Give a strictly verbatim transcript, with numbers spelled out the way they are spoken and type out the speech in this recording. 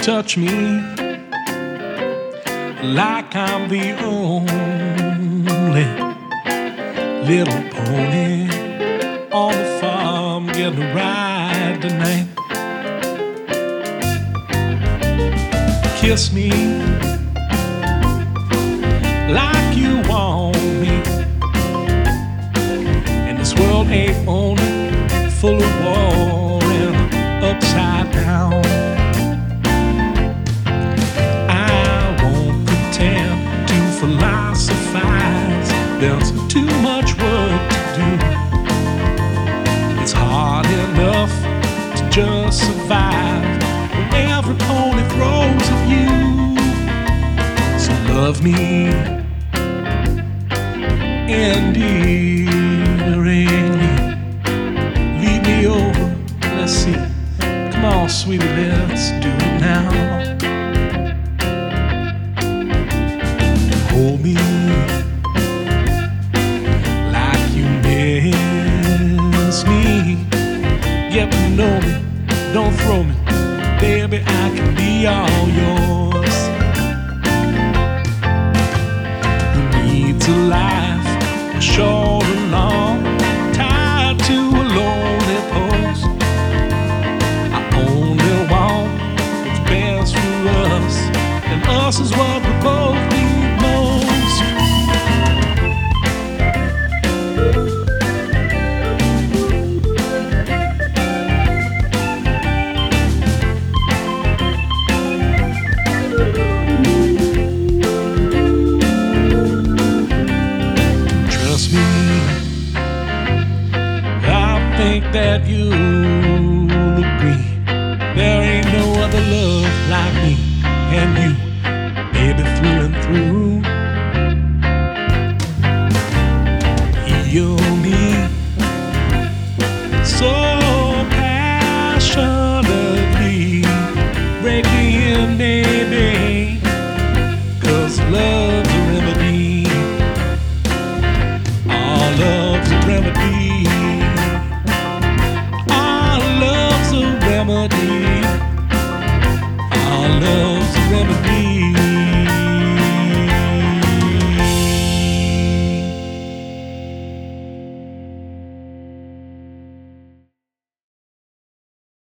touch me like I'm the only little pony on the farm getting a ride tonight. Kiss me like you want me, and this world ain't only full of war and upside down. I won't pretend to philosophize, there's too much work to do. It's hard enough to just survive when every pony throws at you. So love me endearingly, lead me over, let's see. Come on, sweetie, let's do it now. Hold me like you miss me. Get to know me, don't throw me, baby, I can be all yours. Who needs a life, short or long, tied to a lonely post? I only want what's best for us, and us is what we both need most. Trust me, I think that you'll agree, there ain't no other love like me and you, baby, through and through. Heal me so passionately, break me in, baby, 'cause love's a remedy. Our love's a remedy. Our love's a remedy. Our love's a remedy.